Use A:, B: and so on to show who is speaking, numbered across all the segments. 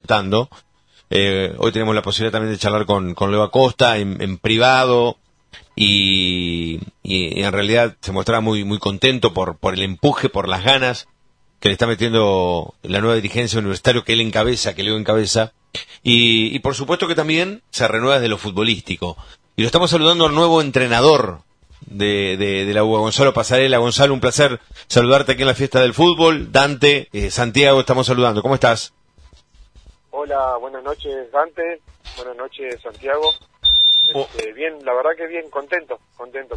A: apostando. Hoy tenemos la posibilidad también de charlar con Leo Acosta en privado y en realidad se mostraba muy contento por el empuje, por las ganas que le está metiendo la nueva dirigencia universitaria que Leo encabeza, y por supuesto que también se renueva desde lo futbolístico. Y lo estamos saludando al nuevo entrenador de la UBA, Gonzalo Pasarela. Gonzalo, un placer saludarte aquí en la fiesta del fútbol. Dante, Santiago, estamos saludando. ¿Cómo estás?
B: Hola, buenas noches Dante, buenas noches Santiago. Bien, la verdad que bien, contento. Contento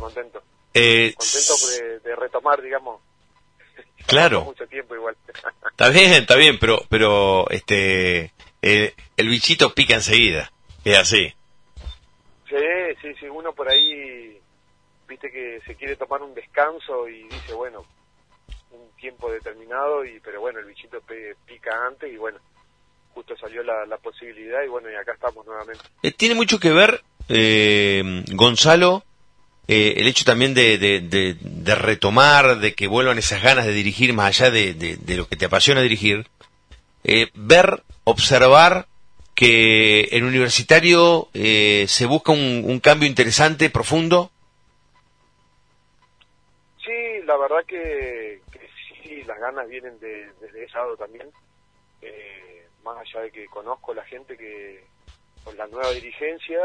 B: de retomar, digamos.
A: Claro.
B: Mucho tiempo igual.
A: Está bien, pero el bichito pica enseguida, es así.
B: Sí, uno por ahí, viste que se quiere tomar un descanso y dice, bueno, un tiempo determinado, pero bueno, el bichito pica antes y bueno, justo salió la posibilidad y bueno, y acá estamos nuevamente.
A: Tiene mucho que ver, Gonzalo, el hecho también de retomar, de que vuelvan esas ganas de dirigir más allá de lo que te apasiona dirigir, observar que en Universitario se busca un cambio interesante, profundo.
B: Sí, la verdad que sí, las ganas vienen desde ese lado también, más allá de que conozco la gente que con la nueva dirigencia,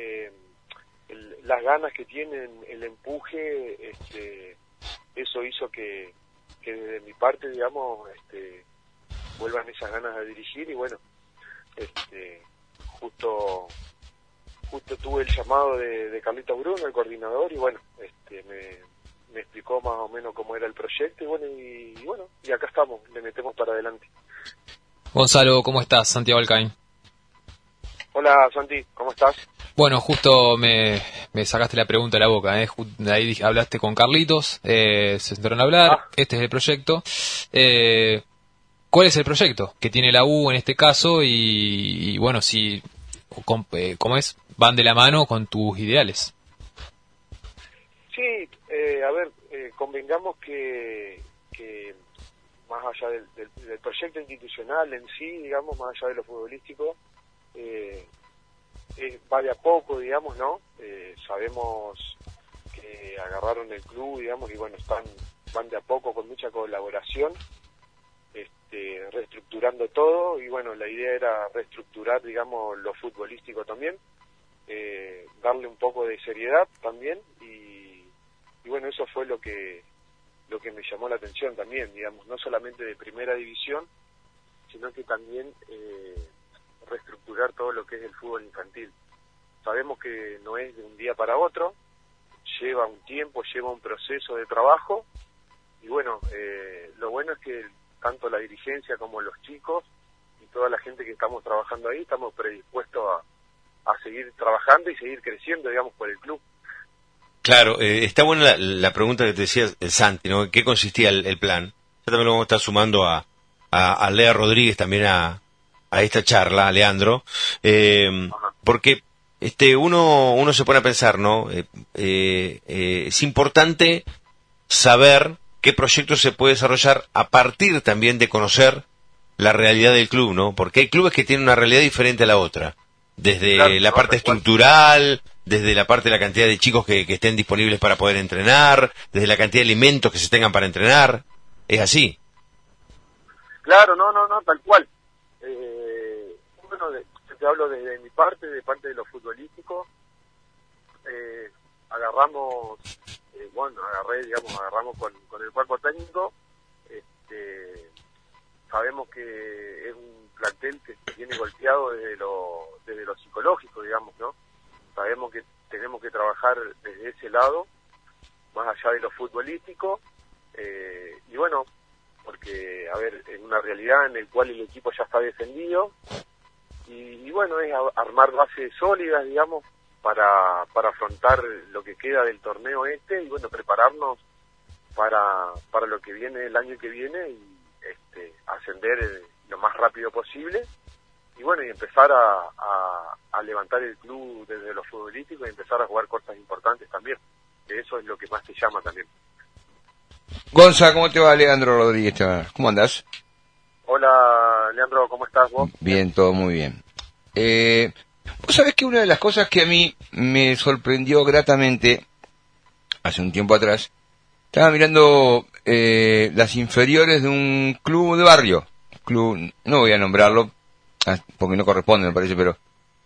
B: las ganas que tienen, el empuje, eso hizo que desde mi parte, digamos, vuelvan esas ganas de dirigir y bueno, justo tuve el llamado de Carlito Bruno, el coordinador, y bueno, me explicó más o menos cómo era el proyecto y bueno, y acá estamos, le metemos para adelante.
C: Gonzalo, ¿cómo estás? Santiago Alcaín.
B: Hola Santi, ¿cómo estás?
C: Bueno, justo me sacaste la pregunta de la boca, ahí hablaste con Carlitos, se sentaron a hablar, Este es el proyecto. ¿Cuál es el proyecto que tiene la U en este caso? Y bueno, si, ¿cómo es? Van de la mano con tus ideales.
B: Sí, convengamos que más allá del proyecto institucional en sí, digamos, más allá de lo futbolístico, va de a poco, digamos, ¿no? Sabemos que agarraron el club, digamos, y bueno, van de a poco con mucha colaboración, reestructurando todo, y bueno, la idea era reestructurar, digamos, lo futbolístico también, darle un poco de seriedad también, y bueno, eso fue lo que me llamó la atención también, digamos, no solamente de primera división, sino que también reestructurar todo lo que es el fútbol infantil. Sabemos que no es de un día para otro, lleva un tiempo, lleva un proceso de trabajo, y bueno, lo bueno es que tanto la dirigencia como los chicos y toda la gente que estamos trabajando ahí, estamos predispuestos a seguir trabajando y seguir creciendo, digamos, por el club.
A: Claro, está buena la pregunta que te decía Santi, ¿no? ¿En qué consistía el plan? Ya también lo vamos a estar sumando a Lea Rodríguez también a esta charla, a Leandro, porque uno se pone a pensar, ¿no? Es importante saber qué proyecto se puede desarrollar a partir también de conocer la realidad del club, ¿no? Porque hay clubes que tienen una realidad diferente a la otra, desde la parte estructural, desde la parte de la cantidad de chicos que estén disponibles para poder entrenar, desde la cantidad de alimentos que se tengan para entrenar. ¿Es así?
B: Claro, no, tal cual. Bueno, te hablo de mi parte, de parte de lo futbolístico. Agarramos con el cuerpo técnico. Sabemos que es un plantel que viene golpeado desde lo psicológico, digamos, ¿no? Sabemos que tenemos que trabajar desde ese lado, más allá de lo futbolístico, y bueno, porque, es una realidad en la cual el equipo ya está defendido, y bueno, es armar bases sólidas, digamos, para afrontar lo que queda del torneo y bueno, prepararnos para lo que viene el año que viene y ascender lo más rápido posible, y bueno, y empezar a levantar el club desde lo futbolístico y empezar a jugar cosas importantes también, que eso es lo que más te llama también.
D: Gonza, ¿cómo te va? Leandro Rodríguez, ¿cómo andás?
B: Hola, Leandro, ¿cómo estás vos?
D: Bien, todo muy bien. Vos sabés que una de las cosas que a mí me sorprendió gratamente, hace un tiempo atrás, estaba mirando las inferiores de un club de barrio. Club, no voy a nombrarlo, porque no corresponde me parece, pero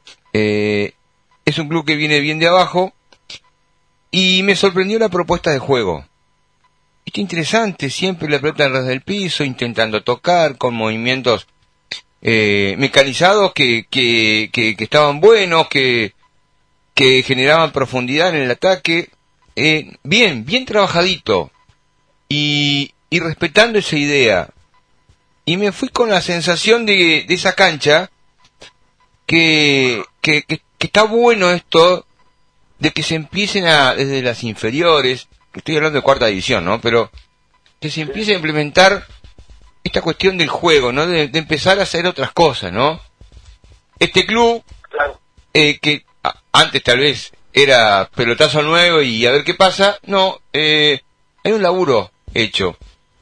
D: es un club que viene bien de abajo, y me sorprendió la propuesta de juego. Está interesante, siempre la pelota en ras del piso, intentando tocar, con movimientos mecanizados que estaban buenos, que generaban profundidad en el ataque, bien trabajadito, y respetando esa idea. Y me fui con la sensación de esa cancha, que está bueno esto, de que se empiecen desde las inferiores, estoy hablando de cuarta división, ¿no? Pero que se empiece a implementar esta cuestión del juego, ¿no? De empezar a hacer otras cosas, ¿no? Este club,
B: Claro.
D: Que antes tal vez era pelotazo nuevo y a ver qué pasa, no, hay un laburo hecho.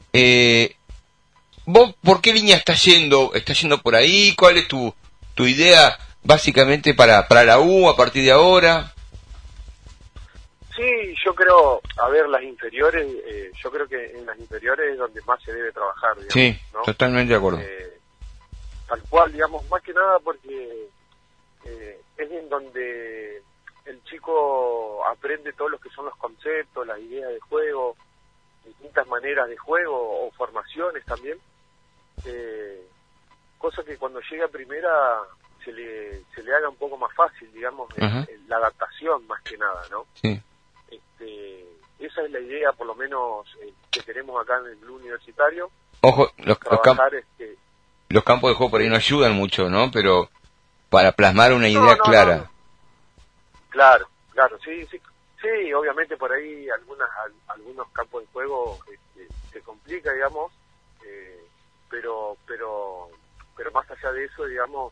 D: ¿Vos por qué línea estás yendo? ¿Estás yendo por ahí? ¿Cuál es tu idea básicamente para la U a partir de ahora?
B: Sí, yo creo, a ver, las inferiores, yo creo que en las inferiores es donde más se debe trabajar, digamos,
D: Sí,
B: ¿no?
D: totalmente de acuerdo.
B: Tal cual, digamos, más que nada porque es en donde el chico aprende todos los que son los conceptos, las ideas de juego, distintas maneras de juego o formaciones también, cosa que cuando llega a primera se le haga un poco más fácil, digamos, la adaptación más que nada, ¿no?
D: Sí.
B: Esa es la idea, por lo menos, que tenemos acá en el club universitario.
D: Ojo, los campos de juego por ahí no ayudan mucho, ¿no? Pero para plasmar una idea clara.
B: No. Claro, sí, obviamente por ahí algunos campos de juego se complica, digamos, pero más allá de eso, digamos,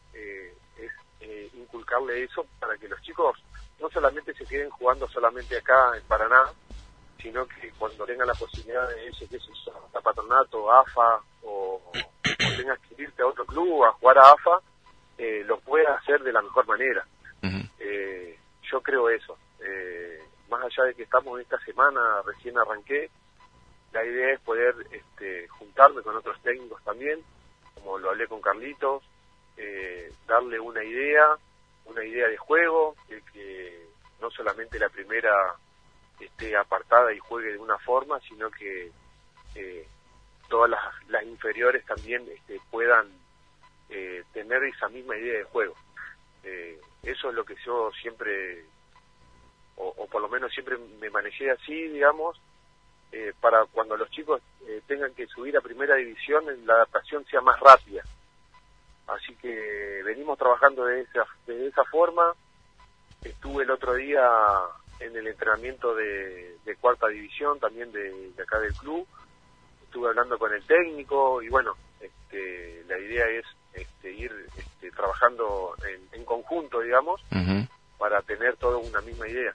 B: es inculcarle eso para que los chicos no solamente se queden jugando solamente acá en Paraná, sino que cuando tengan la posibilidad de irse, qué sé yo, a Patronato, AFA, o tengas que irte a otro club a jugar a AFA, lo puedas hacer de la mejor manera. Yo creo eso. Más allá de que estamos en esta semana, recién arranqué, la idea es poder juntarme con otros técnicos también, como lo hablé con Carlitos, darle una idea de juego, que no solamente la primera esté apartada y juegue de una forma, sino que todas las inferiores también puedan tener esa misma idea de juego. Eso es lo que yo siempre, o por lo menos siempre me manejé así, digamos, para cuando los chicos tengan que subir a primera división, la adaptación sea más rápida. Así que venimos trabajando de esa forma. Estuve el otro día en el entrenamiento de cuarta división, también de acá del club. Estuve hablando con el técnico y bueno, la idea es ir trabajando en conjunto, digamos, para tener toda una misma idea.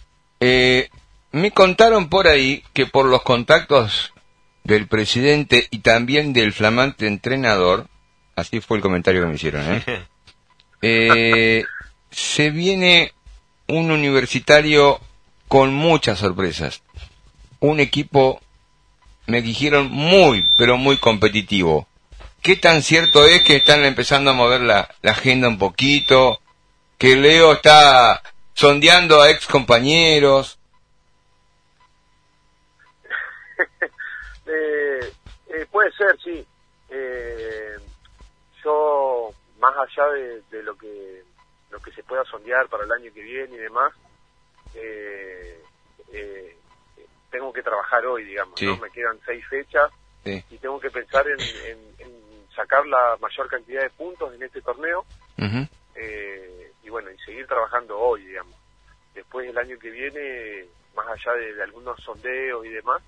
D: Me contaron por ahí que por los contactos del presidente y también del flamante entrenador, así fue el comentario que me hicieron, se viene un universitario con muchas sorpresas. Un equipo, me dijeron, muy, pero muy competitivo. ¿Qué tan cierto es que están empezando a mover la agenda un poquito? Que Leo está sondeando a ex compañeros.
B: Puede ser, sí. Yo, más allá de lo que se pueda sondear para el año que viene y demás, tengo que trabajar hoy, digamos,
D: sí.
B: ¿no? Me quedan 6 fechas,
D: sí.
B: Y tengo que pensar en sacar la mayor cantidad de puntos en este torneo, y bueno, y seguir trabajando hoy, digamos. Después el año que viene, más allá de algunos sondeos y demás,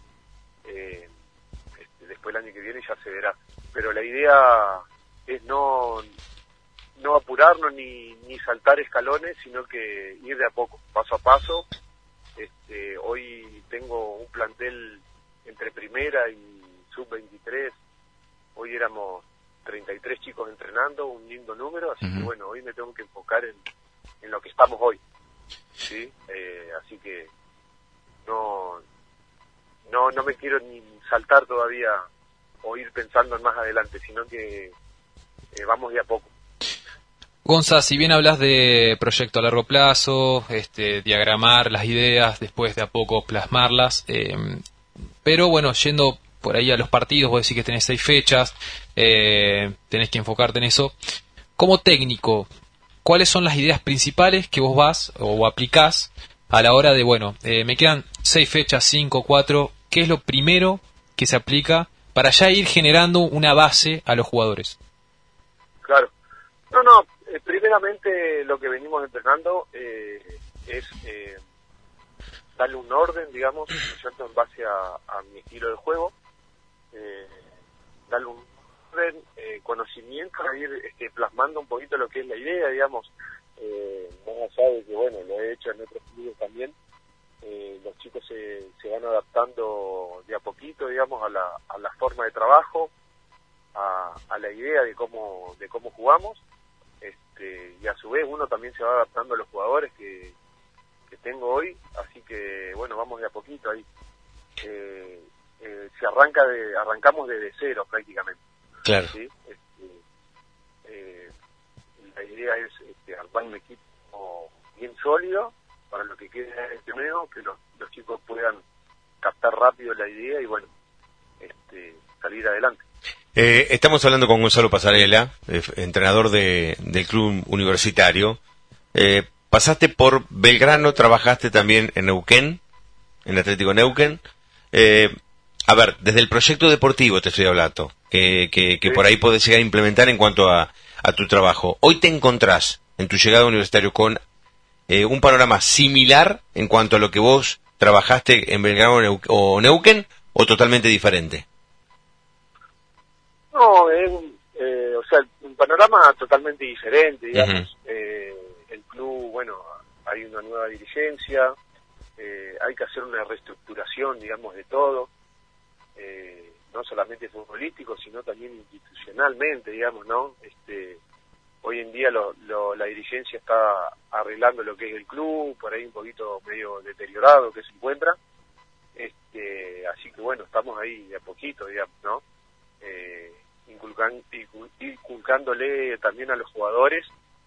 B: después el año que viene ya se verá. Pero la idea es no apurarnos ni saltar escalones, sino que ir de a poco, paso a paso. Hoy tengo un plantel entre primera y sub-23 hoy éramos 33 chicos entrenando, un lindo número, así que bueno, hoy me tengo que enfocar en lo que estamos hoy, ¿sí? Así que no me quiero ni saltar todavía o ir pensando en más adelante, sino que vamos de a poco.
C: Gonza, si bien hablas de proyecto a largo plazo, diagramar las ideas, después de a poco plasmarlas, pero bueno, yendo por ahí a los partidos, vos decís que tenés 6 fechas, tenés que enfocarte en eso. Como técnico, ¿cuáles son las ideas principales que vos vas o aplicás a la hora de, bueno, me quedan 6 fechas, 5, 4, ¿qué es lo primero que se aplica para ya ir generando una base a los jugadores?
B: Claro. Primeramente lo que venimos entrenando es darle un orden, digamos, ¿no es cierto?, en base a mi estilo de juego, darle un orden, conocimiento, a ir plasmando un poquito lo que es la idea, digamos, más allá de que, bueno, lo he hecho en otros clubes también, los chicos se van adaptando de a poquito, digamos, a la forma de trabajo, a la idea de cómo jugamos, y a su vez uno también se va adaptando a los jugadores que tengo hoy, así que bueno, vamos de a poquito ahí. Arrancamos desde cero prácticamente.
A: Claro.
B: ¿Sí? La idea es armar un equipo bien sólido para lo que queda de este medio, que los chicos puedan captar rápido la idea y bueno, salir adelante.
A: Estamos hablando con Gonzalo Pasarela, entrenador del club universitario. Pasaste por Belgrano, trabajaste también en Neuquén, en Atlético Neuquén. A ver, desde el proyecto deportivo te estoy hablando, que
B: Sí.
A: por ahí podés llegar a implementar en cuanto a tu trabajo. Hoy te encontrás en tu llegada universitario con un panorama similar en cuanto a lo que vos trabajaste en Belgrano o Neuquén, o totalmente diferente.
B: No, es un panorama totalmente diferente, digamos. El club, bueno, hay una nueva dirigencia, hay que hacer una reestructuración, digamos, de todo, no solamente futbolístico, sino también institucionalmente, digamos, ¿no? Hoy en día la dirigencia está arreglando lo que es el club, por ahí un poquito medio deteriorado que se encuentra, así que bueno, estamos ahí de a poquito, digamos, ¿no? Inculcándole también a los jugadores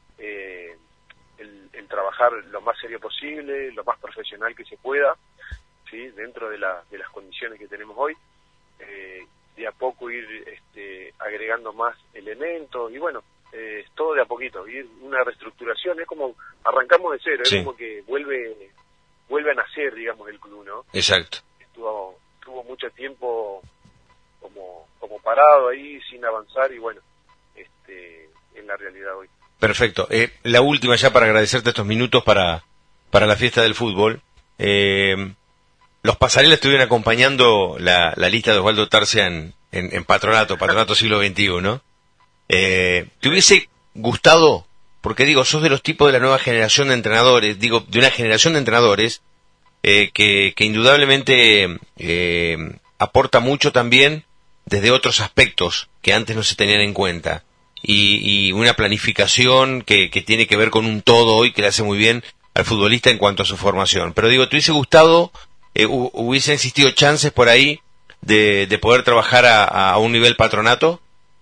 B: el trabajar lo más serio posible, lo más profesional que se pueda, ¿sí?, dentro de las condiciones que tenemos hoy, de a poco ir agregando más elementos y bueno, es todo de a poquito, ir una reestructuración, es como arrancamos de cero,
A: Sí.
B: es como que vuelve a nacer, digamos, el club, ¿no?
A: Exacto.
B: Tuvo mucho tiempo como parado ahí sin avanzar y bueno, en la realidad hoy.
A: Perfecto. La última ya para agradecerte estos minutos para la fiesta del fútbol. Los Pasarela estuvieron acompañando la lista de Osvaldo Tarcia en Patronato Siglo XXI, ¿no? ¿Te hubiese gustado? Porque digo, sos de los tipos de la nueva generación de entrenadores, digo, de una generación de entrenadores que indudablemente aporta mucho también desde otros aspectos que antes no se tenían en cuenta. Y una planificación que tiene que ver con un todo hoy que le hace muy bien al futbolista en cuanto a su formación. Pero digo, ¿te hubiese gustado, hubiese existido chances por ahí de poder trabajar a un nivel Patronato?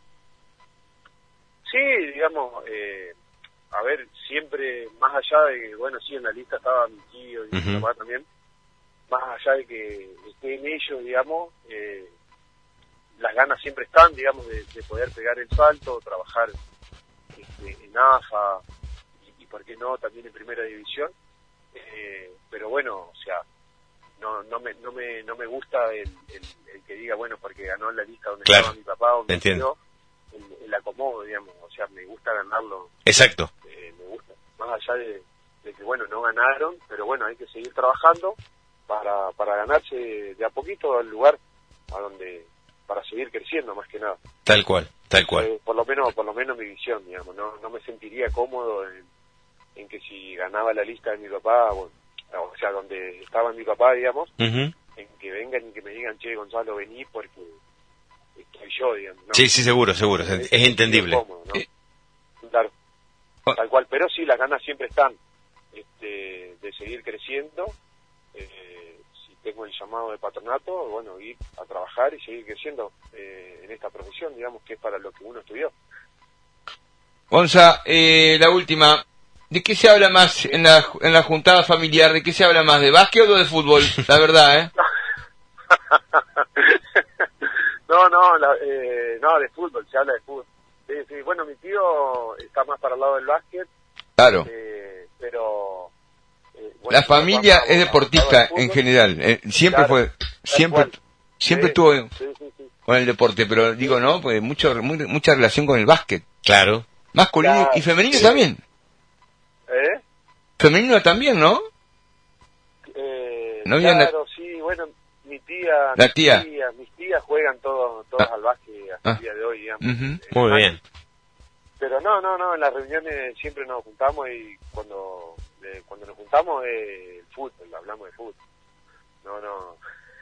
B: Sí, digamos, a ver, siempre, más allá de que, bueno, sí, en la lista estaba mi tío y mi papá también, más allá de que esté en ellos, digamos, las ganas siempre están, digamos, de poder pegar el salto, trabajar en AFA y por qué no, también en Primera División, pero bueno, o sea, no me gusta el que diga, bueno, porque ganó en la lista donde
A: Claro.
B: estaba mi papá o mi
A: Entiendo.
B: tío, el acomodo, digamos, o sea, me gusta ganarlo.
A: Exacto.
B: Me gusta, más allá de que, bueno, no ganaron, pero bueno, hay que seguir trabajando para ganarse de a poquito al lugar a donde, para seguir creciendo más que nada.
A: Tal cual.
B: Por lo menos mi visión, digamos, no me sentiría cómodo en que si ganaba la lista de mi papá, bueno, o sea, donde estaba mi papá, digamos, en que vengan y que me digan, che, Gonzalo, vení estoy yo, digamos, ¿no?
A: Sí, seguro, es entendible.
B: Cómodo, ¿no? Claro, tal cual, pero sí, las ganas siempre están de seguir creciendo. Si tengo el llamado de patronato, bueno, ir a trabajar y seguir creciendo en esta profesión, digamos, que es para lo que uno estudió.
D: Gonza, la última. ¿De qué se habla más en la juntada familiar? ¿De qué se habla más? ¿De básquet o de fútbol? La verdad, ¿eh?
B: No, de fútbol, se habla de fútbol. Sí, bueno, mi tío está más para el lado del básquet.
D: Claro.
B: Pero... bueno,
D: la familia es deportista en general. Siempre
B: claro,
D: siempre estuvo con el deporte, pero digo, no, pues mucha relación con el básquet.
A: Claro.
D: Masculino y femenino también. Femenino también, ¿no? ¿No
B: claro, sí, bueno, mis tías juegan todos al básquet hasta el día de hoy, digamos.
A: Muy bien.
B: Pero no, en las reuniones siempre nos juntamos y cuando nos juntamos el fútbol, hablamos de fútbol. No.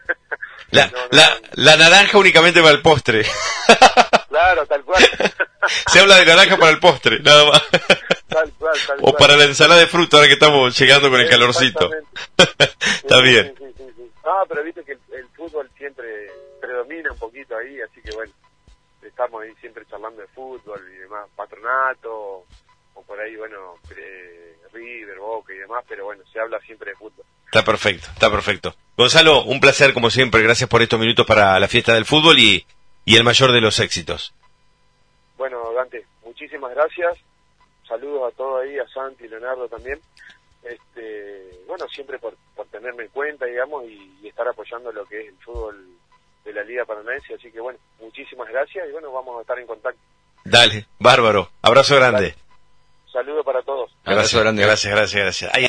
A: La naranja únicamente para el postre.
B: Claro, tal cual.
A: Se habla de naranja para el postre, nada más.
B: Tal cual.
A: O para la ensalada de fruta, ahora que estamos llegando con el calorcito. Está bien.
B: Sí. No, pero viste que el fútbol siempre predomina un poquito ahí, así que bueno, estamos ahí siempre charlando de fútbol y demás, patronato, o por ahí, bueno, River, Boca y demás, pero bueno, se habla siempre de fútbol.
A: Está perfecto. Gonzalo, un placer como siempre, gracias por estos minutos para la fiesta del fútbol y el mayor de los éxitos.
B: Bueno, Dante, muchísimas gracias. Saludos a todos ahí, a Santi y Leonardo también. Bueno, siempre por tenerme en cuenta, digamos, y estar apoyando lo que es el fútbol de la Liga Paranaense. Así que bueno, muchísimas gracias y bueno, vamos a estar en contacto.
A: Dale, bárbaro. Abrazo grande.
B: Saludos para todos.
A: Gracias. Ahí